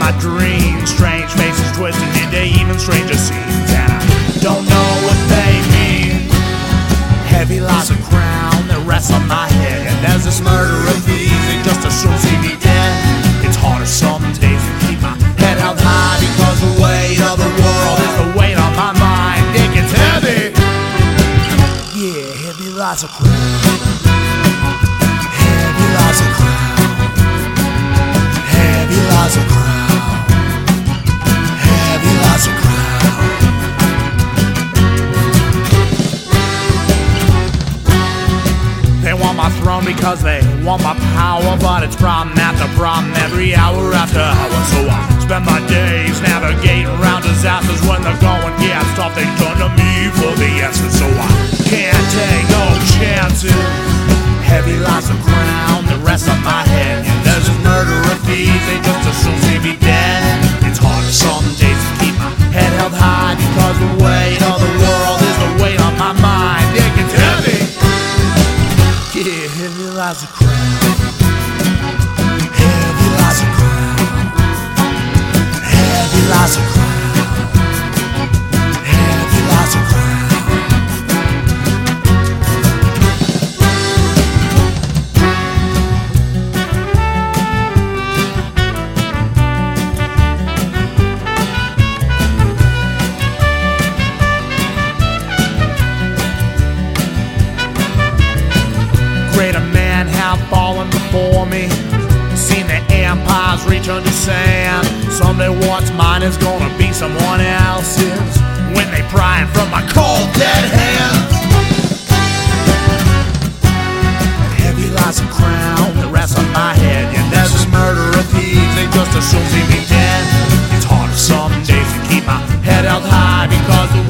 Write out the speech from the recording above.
my dreams, strange faces twisting into even stranger scenes, and I don't know what they mean. Heavy lies a crown that rests on my head, and there's this murder of thieves, they just assume see me dead. It's harder some days to keep my head held high, because the weight of the world is the weight on my mind. It gets heavy. Yeah, heavy lies a crown. Heavy lies a crown. Heavy lies a crown. Heavy lies a crown. They want my throne because they want my power, but it's problem after problem every hour after hour. So I spend my days navigating around disasters. When the going gets tough, they turn to me for the answers. So I can't take no chances. Heavy lies the crown that rests on my head, and there's this murder of thieves, they just assume see me dead. It's harder some days to keep my head held high, because the weight of the world is the weight on my mind. It gets heavy. Yeah, heavy lies a crown. Heavy lies a crown. Heavy lies a crown. Heavy lies a crown. Greater men have fallen before me, seen their empires return to sand. Someday what's mine is gonna be someone else's, when they pry it from my cold dead hands. Heavy lies a crown that rests on my head, and there's this murder of thieves, they just assume see me dead. It's harder some days to keep my head held high, because the